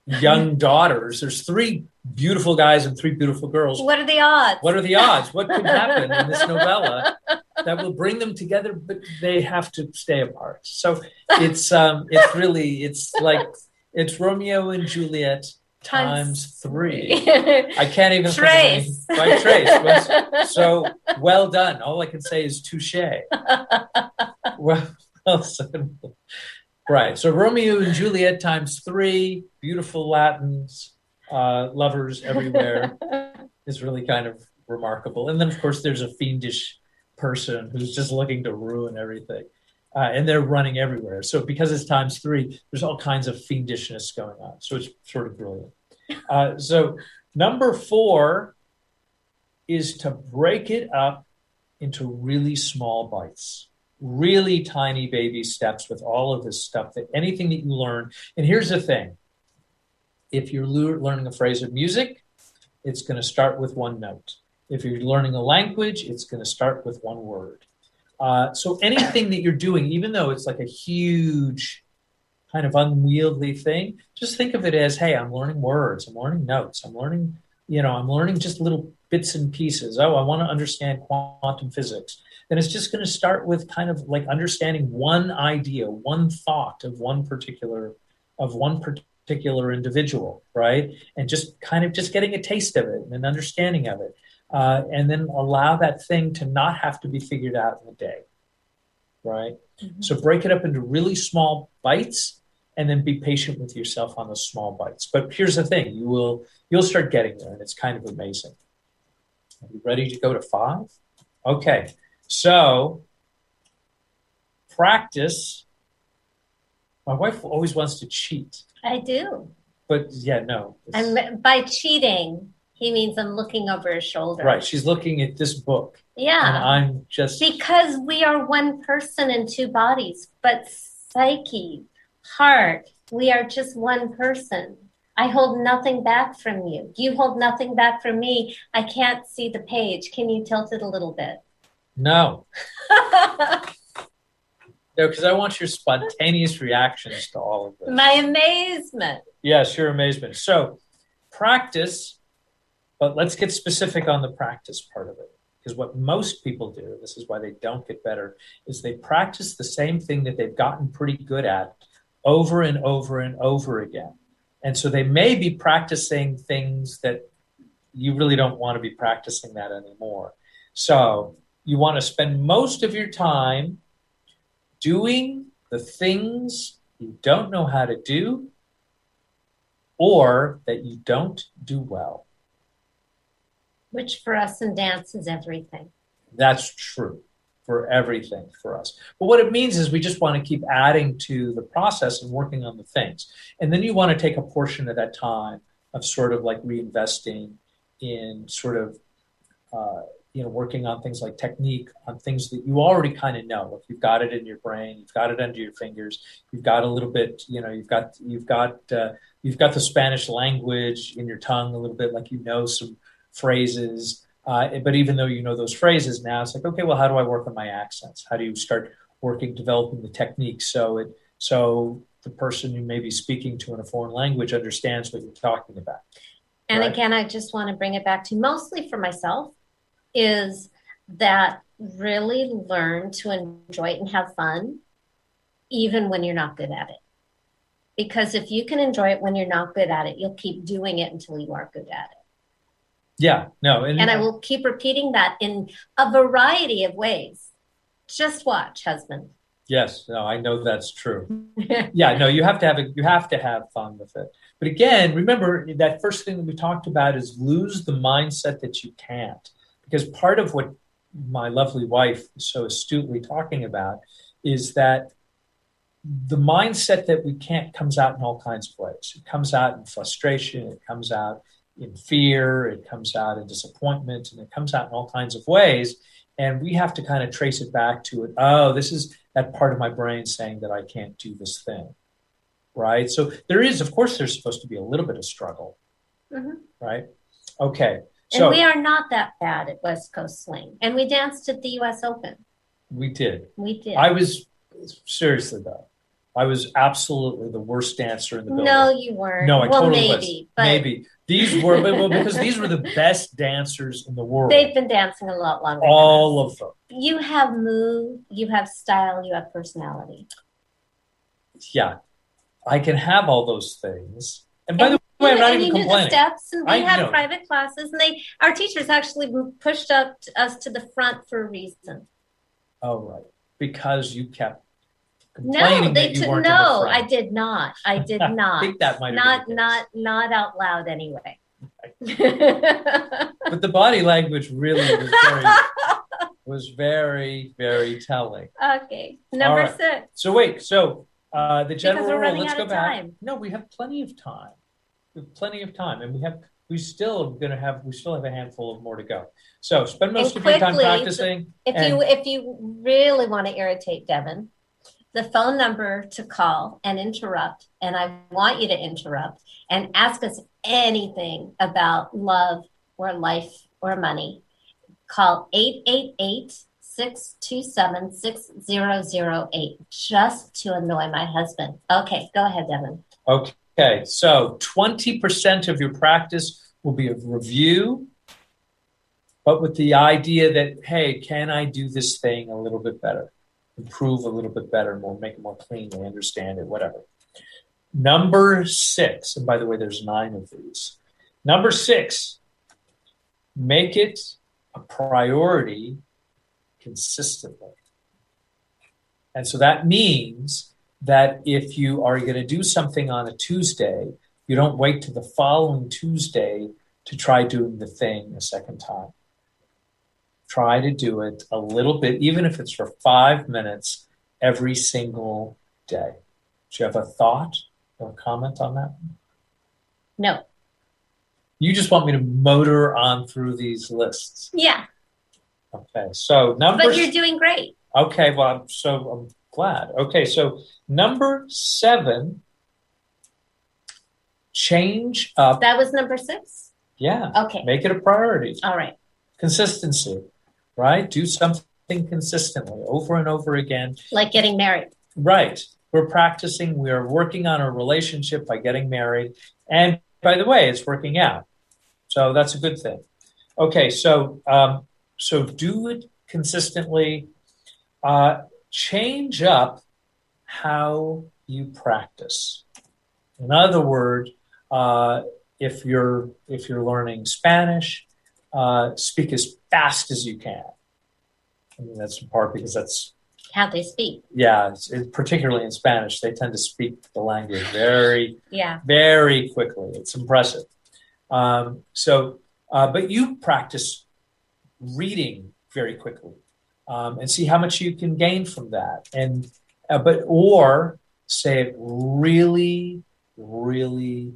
young daughters. There's three beautiful guys and three beautiful girls. What are the odds? What are the odds? What could happen in this novella that will bring them together, but they have to stay apart? So it's um, it's really, it's like, it's Romeo and Juliet times three. I can't even trace. By trace. So well done. All I can say is touche. Well, well said. Right. So Romeo and Juliet times three, beautiful Latins, uh, lovers everywhere is really kind of remarkable. And then, of course, there's a fiendish person who's just looking to ruin everything. Uh, and they're running everywhere. So because it's times three, there's all kinds of fiendishness going on. So it's sort of brilliant. Uh, so number four is to break it up into really small bites, really tiny baby steps with all of this stuff, that anything that you learn. And here's the thing. If you're le- learning a phrase of music, it's going to start with one note. If you're learning a language, it's going to start with one word. Uh, so anything that you're doing, even though it's like a huge kind of unwieldy thing, just think of it as, hey, I'm learning words, I'm learning notes, I'm learning, you know, I'm learning just little bits and pieces. Oh, I want to understand quantum physics. Then it's just going to start with kind of like understanding one idea, one thought of one particular, of one particular individual, right? And just kind of just getting a taste of it and an understanding of it. Uh, and then allow that thing to not have to be figured out in a day, right? Mm-hmm. So break it up into really small bites, and then be patient with yourself on those small bites. But here's the thing: you will you'll start getting there, and it's kind of amazing. Are you ready to go to five? Okay, so practice. My wife always wants to cheat. I do. But yeah, no. And by cheating, he means I'm looking over his shoulder. Right. She's looking at this book. Yeah. And I'm just... Because we are one person in two bodies, but psyche, heart, we are just one person. I hold nothing back from you. You hold nothing back from me. I can't see the page. Can you tilt it a little bit? No. No, because I want your spontaneous reactions to all of this. My amazement. Yes, your amazement. So practice... But let's get specific on the practice part of it. Because what most people do, this is why they don't get better, is they practice the same thing that they've gotten pretty good at over and over and over again. And so they may be practicing things that you really don't want to be practicing that anymore. So you want to spend most of your time doing the things you don't know how to do or that you don't do well. Which for us in dance is everything. That's true for everything for us. But what it means is we just want to keep adding to the process and working on the things. And then you want to take a portion of that time of sort of like reinvesting in sort of, uh, you know, working on things like technique, on things that you already kind of know. If you've got it in your brain, you've got it under your fingers, you've got a little bit, you know, you've got, you've got, uh, you've got the Spanish language in your tongue a little bit, like you know some phrases, uh, but even though you know those phrases now, it's like, okay, well, how do I work on my accents? How do you start working, developing the technique so it so the person you may be speaking to in a foreign language understands what you're talking about? And right? Again, I just want to bring it back to mostly for myself, is that really learn to enjoy it and have fun, even when you're not good at it. Because if you can enjoy it when you're not good at it, you'll keep doing it until you are good at it. Yeah, no. And, and I will keep repeating that in a variety of ways. Just watch, husband. Yes, no, I know that's true. Yeah, no, you have to have a, you have to have fun with it. But again, remember that first thing that we talked about is lose the mindset that you can't. Because part of what my lovely wife is so astutely talking about is that the mindset that we can't comes out in all kinds of ways. It comes out in frustration. It comes out in fear, it comes out in disappointment, and it comes out in all kinds of ways. And we have to kind of trace it back to it. Oh, this is that part of my brain saying that I can't do this thing, right? So there is, of course, there's supposed to be a little bit of struggle, mm-hmm. right? Okay. So, and we are not that bad at West Coast Swing. And we danced at the U S Open. We did. We did. I was, seriously though, I was absolutely the worst dancer in the building. No, you weren't. No, I well, totally maybe, was. But maybe. These were, well, because these were the best dancers in the world. They've been dancing a lot longer. All of them. You have move, you have style, you have personality. Yeah. I can have all those things. And by and, the way, I'm not and even you complaining. Knew the steps, and we I had know. private classes, and they, our teachers actually pushed up us to the front for a reason. Oh, right. Because you kept No, they that you took, weren't no, in the front. I did not. I did not. I think that might have not, been the case. not, not out loud anyway. But the body language really was very, was very, very telling. Okay, number right. six. So wait, so uh, the general we're rule. running Let's out go of back. time. No, we have plenty of time. We have plenty of time, and we have we still going to have we still have a handful of more to go. So spend most And of your time quickly, practicing. If and- you if you really want to irritate Devin, the phone number to call and interrupt, and I want you to interrupt and ask us anything about love or life or money. Call eight eight eight, six two seven, six zero zero eight just to annoy my husband. Okay, go ahead, Devin. Okay, so twenty percent of your practice will be a review, but with the idea that, hey, can I do this thing a little bit better? Improve a little bit better, more, make it more clean, they understand it, whatever. Number six, and by the way, there's nine of these. Number six, make it a priority consistently. And so that means that if you are going to do something on a Tuesday, you don't wait to the following Tuesday to try doing the thing a second time. Try to do it a little bit, even if it's for five minutes every single day. Do you have a thought or comment on that? No. You just want me to motor on through these lists. Yeah. Okay, so number... But you're doing great. Okay, well, I'm so I'm glad. Okay, so number seven, change up. That was number six? Yeah. Okay. Make it a priority. All right. Consistency, right? Do something consistently over and over again. Like getting married. Right. We're practicing. We are working on a relationship by getting married. And by the way, it's working out. So that's a good thing. Okay, so um, so do it consistently. Uh, change up how you practice. In other words, uh, if you're if you're learning Spanish, uh, speak as fast as you can. I mean, that's in part because that's how they speak. Yeah, it's, it, particularly in Spanish, they tend to speak the language very, yeah, very quickly. It's impressive. Um, so, uh, but you practice reading very quickly. Um, and see how much you can gain from that, and uh, but or say it really, really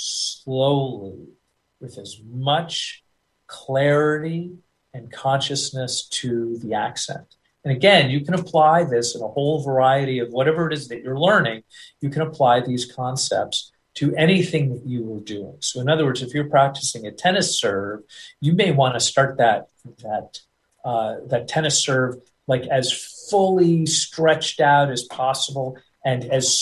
slowly, with as much clarity and consciousness to the accent. And again, you can apply this in a whole variety of whatever it is that you're learning. You can apply these concepts to anything that you are doing. So, in other words, if you're practicing a tennis serve, you may want to start that that. Uh, that tennis serve like as fully stretched out as possible and as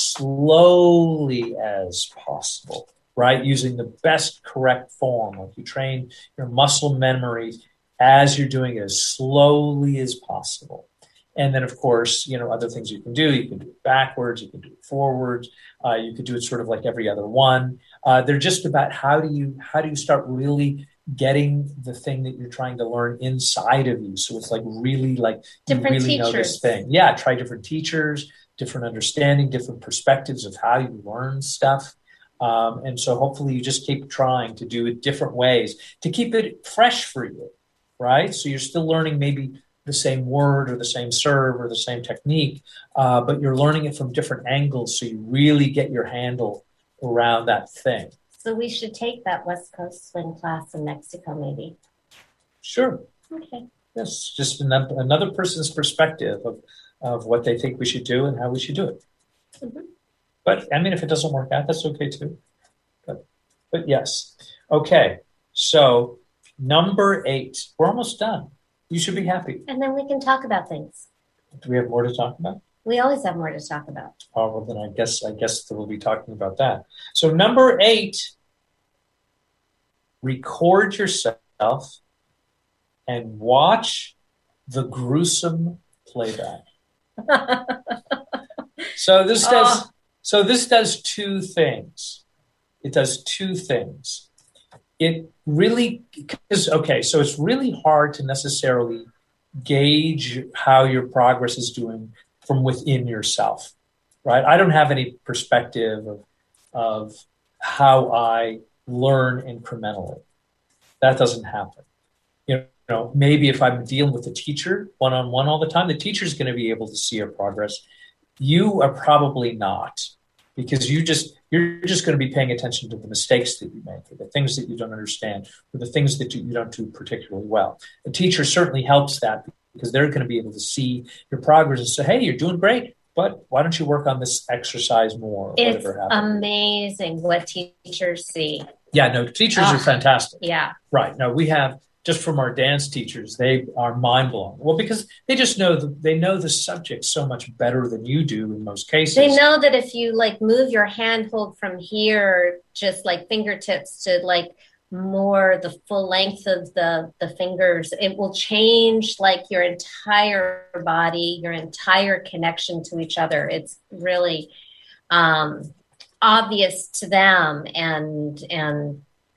slowly as possible, right? Using the best correct form. Like you train your muscle memory as you're doing it as slowly as possible. And then, of course, you know, other things you can do. You can do it backwards. You can do it forwards. Uh, you could do it sort of like every other one. Uh, they're just about how do you how do you start really getting the thing that you're trying to learn inside of you. So it's like really like different you really teachers. know this thing. Yeah, try different teachers, different understanding, different perspectives of how you learn stuff. Um, and so hopefully you just keep trying to do it different ways to keep it fresh for you, right? So you're still learning maybe the same word or the same serve or the same technique, uh, but you're learning it from different angles so you really get your handle around that thing. So we should take that West Coast swing class in Mexico, maybe. Sure. Okay. Yes, just another, another person's perspective of, of what they think we should do and how we should do it. Mm-hmm. But, I mean, if it doesn't work out, that's okay, too. But, but yes. Okay, so number eight. We're almost done. You should be happy. And then we can talk about things. Do we have more to talk about? We always have more to talk about. Oh, well, then I guess I guess we'll be talking about that. So number eight, record yourself and watch the gruesome playback. so this does Oh. so this does two things. It does two things. It really because okay, so it's really hard to necessarily gauge how your progress is doing from within yourself, right? I don't have any perspective of, of how I learn incrementally. That doesn't happen. You know, maybe if I'm dealing with a teacher one-on-one all the time, the teacher's going to be able to see your progress. You are probably not, because you just, you're just going to be paying attention to the mistakes that you make, or the things that you don't understand, or the things that you, you don't do particularly well. The teacher certainly helps that, because they're going to be able to see your progress and say, hey, you're doing great, but why don't you work on this exercise more? Or It's whatever happens. amazing what teachers see. Yeah, no, teachers Oh, are fantastic. Yeah. Right. No, we have, just from our dance teachers, they are mind blowing. Well, because they just know, the, they know the subject so much better than you do in most cases. They know that if you like move your handhold from here, just like fingertips to like more the full length of the, the fingers, it will change like your entire body, your entire connection to each other. It's really um, obvious to them and, and,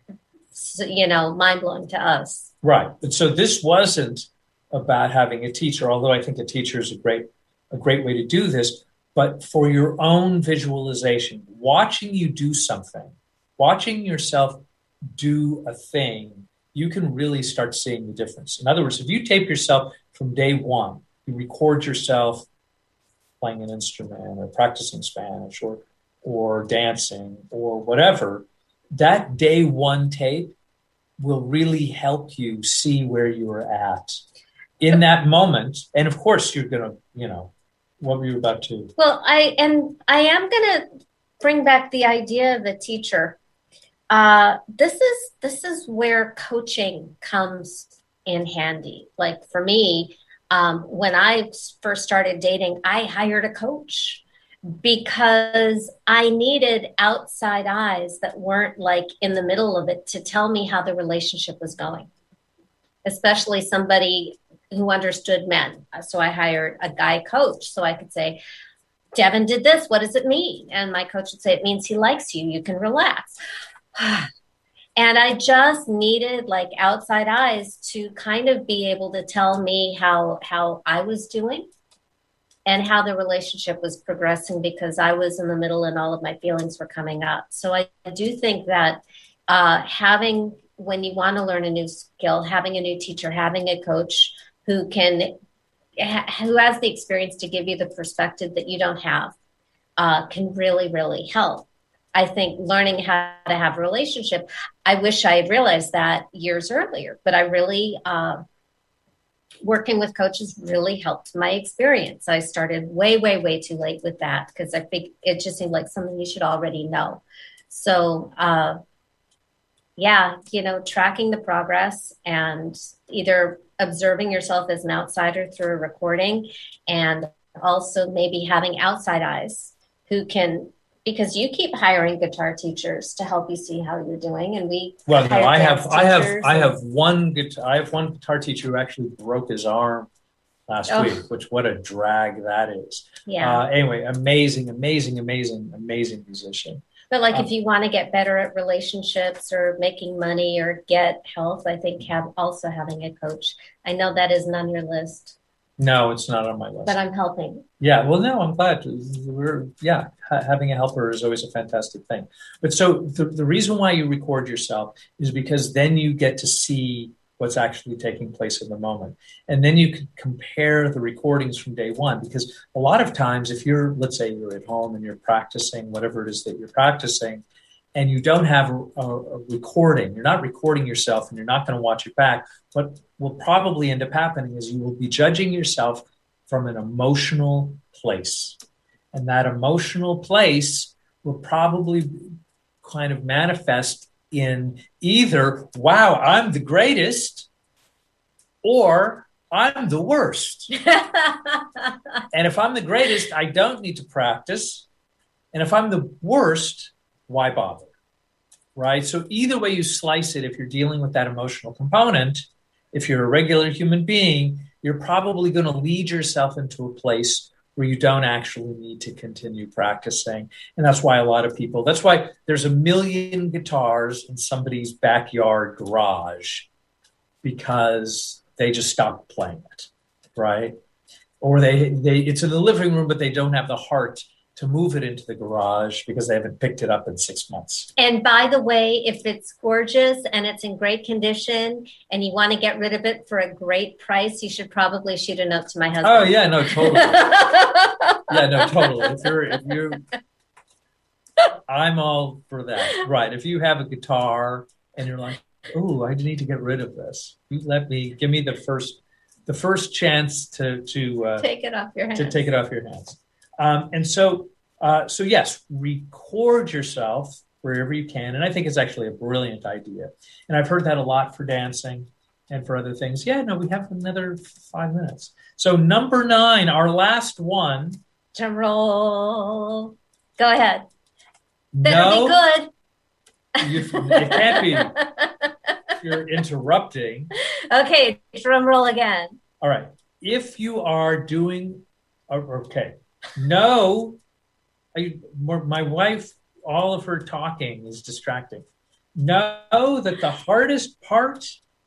you know, mind blowing to us. Right. And so this wasn't about having a teacher, although I think a teacher is a great, a great way to do this, but for your own visualization, watching you do something, watching yourself do a thing, you can really start seeing the difference. In other words, if you tape yourself from day one, you record yourself playing an instrument or practicing Spanish or, or dancing or whatever, that day one tape will really help you see where you're at in that moment. And of course, you're going to, you know, what were you about to? Well, I, and I am going to bring back the idea of the teacher. Uh, this is, this is where coaching comes in handy. Like for me, um, when I first started dating, I hired a coach because I needed outside eyes that weren't like in the middle of it to tell me how the relationship was going, especially somebody who understood men. So I hired a guy coach so I could say, Devin did this. What does it mean? And my coach would say, it means he likes you. You can relax. And I just needed like outside eyes to kind of be able to tell me how, how I was doing and how the relationship was progressing, because I was in the middle and all of my feelings were coming up. So I do think that uh, having, when you want to learn a new skill, having a new teacher, having a coach who can, who has the experience to give you the perspective that you don't have, uh, can really, really help. I think learning how to have a relationship, I wish I had realized that years earlier, but I really, uh, working with coaches really helped my experience. I started way, way, way too late with that because I think it just seemed like something you should already know. So, uh, yeah, you know, tracking the progress and either observing yourself as an outsider through a recording, and also maybe having outside eyes who can, because you keep hiring guitar teachers to help you see how you're doing. And we, well, no, I have, I have, I and, have one guitar, I have one guitar teacher who actually broke his arm last oh, week, which what a drag that is. Yeah. Uh, anyway, amazing, amazing, amazing, amazing musician. But like, um, if you want to get better at relationships or making money or get health, I think have also having a coach. I know that isn't on your list. No, it's not on my list. But I'm helping. Yeah, well, no, I'm glad. We're yeah, ha- having a helper is always a fantastic thing. But so the, the reason why you record yourself is because then you get to see what's actually taking place in the moment. And then you can compare the recordings from day one, because a lot of times if you're, let's say you're at home and you're practicing whatever it is that you're practicing, and you don't have a, a recording, you're not recording yourself and you're not going to watch it back, what will probably end up happening is you will be judging yourself from an emotional place. And that emotional place will probably kind of manifest in either, wow, I'm the greatest, or I'm the worst. And if I'm the greatest, I don't need to practice. And if I'm the worst, why bother? Right? So either way you slice it, if you're dealing with that emotional component, if you're a regular human being, you're probably going to lead yourself into a place where you don't actually need to continue practicing. And that's why a lot of people, that's why there's a million guitars in somebody's backyard garage, because they just stopped playing it, right? Or they, they it's in the living room, but they don't have the heart to move it into the garage because they haven't picked it up in six months. And by the way, if it's gorgeous and it's in great condition and you want to get rid of it for a great price, you should probably shoot a note to my husband. Oh yeah, no, totally. yeah, no, totally. If you're, if you, I'm all for that. Right. If you have a guitar and you're like, oh, I need to get rid of this, you let me, give me the first, the first chance to, to, uh, take it off your hands. To take it off your hands. Um, and so, uh, so yes, record yourself wherever you can. And I think it's actually a brilliant idea. And I've heard that a lot for dancing and for other things. Yeah, no, we have another five minutes. So number nine, our last one. Drum roll. Go ahead. No, Better be good. You, it can't be. You're interrupting. Okay, drum roll again. All right. If you are doing, okay. No, I, my wife, all of her talking is distracting. Know that the hardest part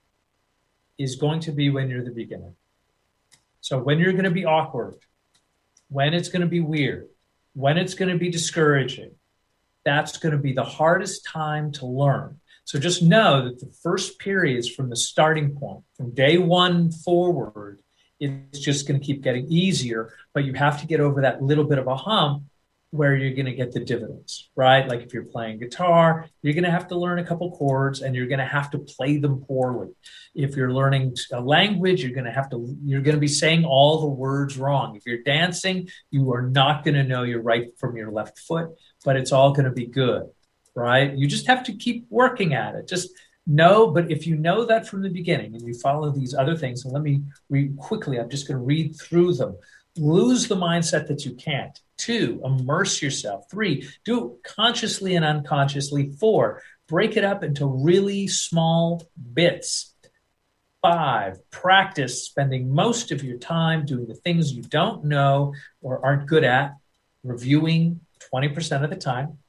is going to be when you're the beginner. So when you're going to be awkward, when it's going to be weird, when it's going to be discouraging, that's going to be the hardest time to learn. So just know that the first periods from the starting point, from day one forward, it's just going to keep getting easier, but you have to get over that little bit of a hump where you're going to get the dividends, right? Like if you're playing guitar, you're going to have to learn a couple chords and you're going to have to play them poorly. If you're learning a language, you're going to have to, you're going to be saying all the words wrong. If you're dancing, you are not going to know your right from your left foot, but it's all going to be good, right? You just have to keep working at it. Just No, but if you know that from the beginning and you follow these other things, and let me read quickly, I'm just going to read through them. Lose the mindset that you can't. Two, immerse yourself. Three, do it consciously and unconsciously. Four, break it up into really small bits. Five, practice spending most of your time doing the things you don't know or aren't good at, reviewing twenty percent of the time.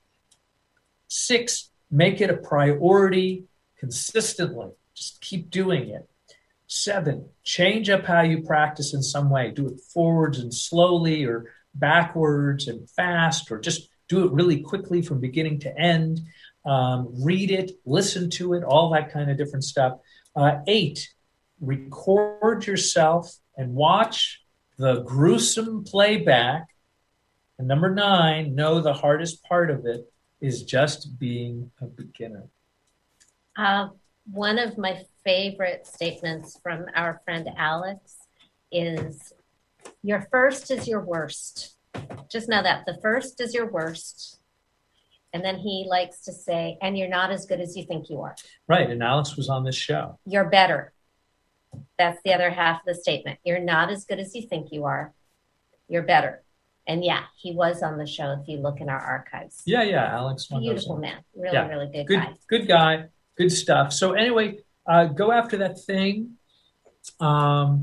Six, make it a priority consistently. Just keep doing it. Seven, change up how you practice in some way. Do it forwards and slowly, or backwards and fast, or just do it really quickly from beginning to end. Um, read it, listen to it, all that kind of different stuff. Uh, eight, record yourself and watch the gruesome playback. And number nine, know the hardest part of it is just being a beginner. Uh, one of my favorite statements from our friend Alex is, your first is your worst. Just know that. The first is your worst. And then he likes to say, and you're not as good as you think you are. Right. And Alex was on this show. You're better. That's the other half of the statement. You're not as good as you think you are. You're better. And yeah, he was on the show if you look in our archives. Yeah, yeah. Alex. Beautiful man. Really, yeah. really good, good guy. Good guy. Good stuff. So anyway, uh, go after that thing. Um,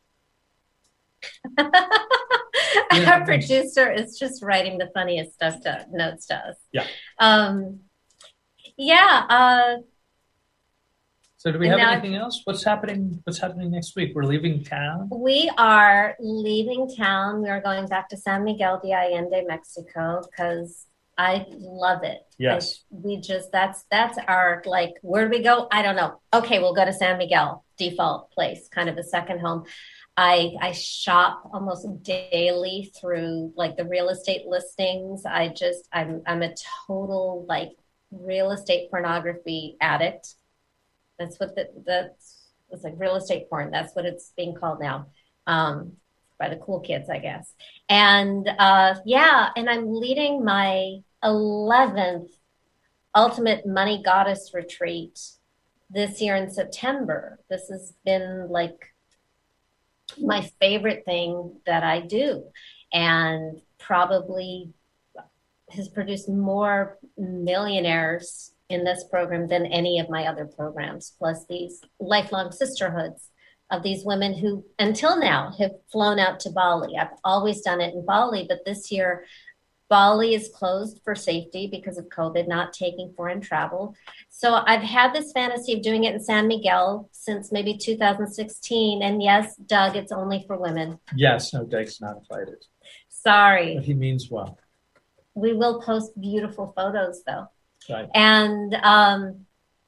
Our producer is just writing the funniest stuff to notes to us. Yeah. Um, yeah. Uh, so do we have anything else? What's happening? What's happening next week? We're leaving town. We are leaving town. We are going back to San Miguel de Allende, Mexico, because I love it. Yes. I, we just, that's, that's our, like, where do we go? I don't know. Okay, we'll go to San Miguel, default place, kind of a second home. I I shop almost daily through like the real estate listings. I just, I'm, I'm a total like real estate pornography addict. That's what the, that's, it's like real estate porn. That's what it's being called now. Um, by the cool kids, I guess. And uh, yeah, and I'm leading my eleventh Ultimate Money Goddess Retreat this year in September. This has been like my favorite thing that I do, and probably has produced more millionaires in this program than any of my other programs, plus these lifelong sisterhoods of these women who until now have flown out to Bali. I've always done it in Bali, but this year Bali is closed for safety because of COVID, not taking foreign travel. So I've had this fantasy of doing it in San Miguel since maybe two thousand sixteen. And yes, Doug, it's only for women. Yes, no, Doug's not invited. Sorry. But he means well. We will post beautiful photos, though. Right. And um,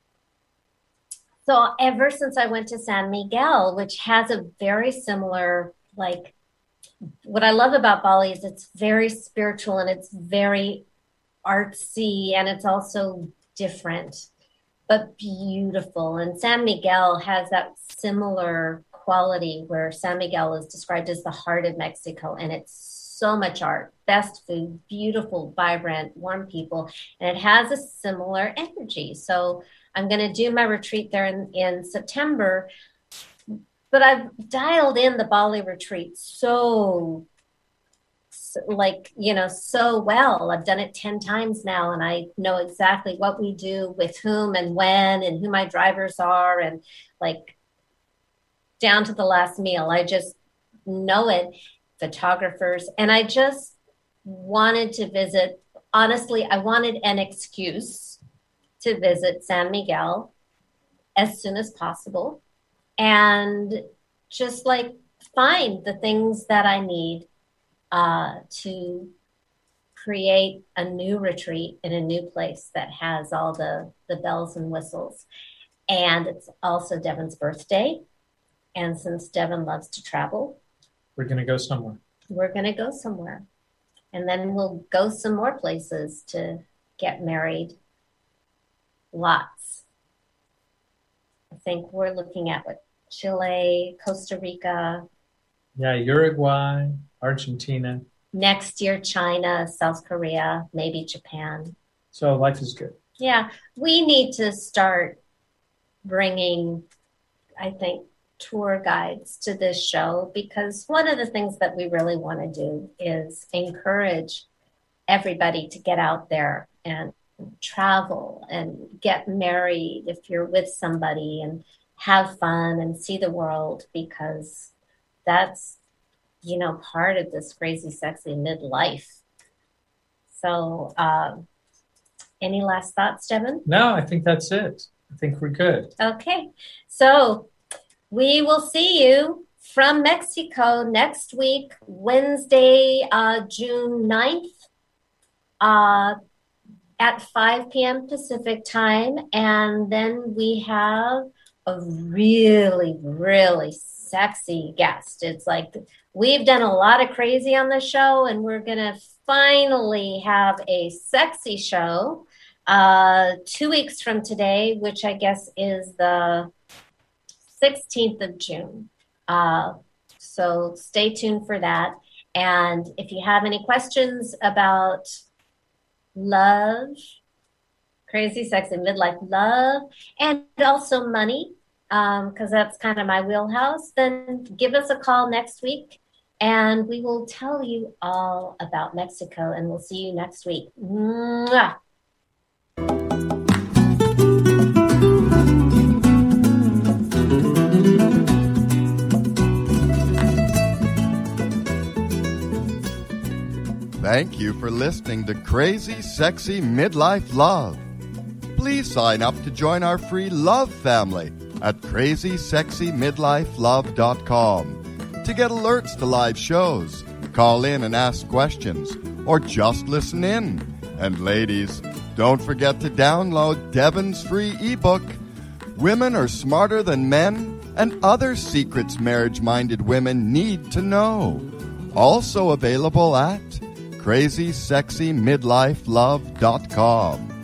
so ever since I went to San Miguel, which has a very similar, like, what I love about Bali is it's very spiritual and it's very artsy and it's also different, but beautiful. And San Miguel has that similar quality where San Miguel is described as the heart of Mexico, and it's so much art, best food, beautiful, vibrant, warm people, and it has a similar energy. So I'm going to do my retreat there in, in September, but I've dialed in the Bali retreat so, so, like, you know, so well. I've done it ten times now, and I know exactly what we do with whom and when and who my drivers are, and like down to the last meal. I just know it. Photographers. And I just wanted to visit. Honestly, I wanted an excuse to visit San Miguel as soon as possible and just like find the things that I need uh, to create a new retreat in a new place that has all the, the bells and whistles. And it's also Devon's birthday. And since Devon loves to travel, we're going to go somewhere. We're going to go somewhere. And then we'll go some more places to get married. Lots. I think we're looking at what, Chile, Costa Rica. Yeah, Uruguay, Argentina. Next year, China, South Korea, maybe Japan. So life is good. Yeah, we need to start bringing, I think, tour guides to this show, because one of the things that we really want to do is encourage everybody to get out there and travel and get married if you're with somebody and have fun and see the world, because that's, you know, part of this crazy, sexy midlife. So uh, any last thoughts, Devon? No, I think that's it. I think we're good. Okay. So we will see you from Mexico next week, Wednesday, uh, June ninth, uh, at five p.m. Pacific time. And then we have a really, really sexy guest. It's like we've done a lot of crazy on the show, and we're going to finally have a sexy show uh, two weeks from today, which I guess is the sixteenth of June. Uh, so stay tuned for that. And if you have any questions about love, crazy, sexy, midlife love, and also money, um, because that's kind of my wheelhouse, then give us a call next week and we will tell you all about Mexico, and we'll see you next week. Mwah! Thank you for listening to Crazy Sexy Midlife Love. Please sign up to join our free love family at crazy sexy midlife love dot com to get alerts to live shows, call in and ask questions, or just listen in. And ladies, don't forget to download Devon's free ebook, Women Are Smarter Than Men and Other Secrets Marriage-Minded Women Need to Know. Also available at crazy sexy midlife love dot com.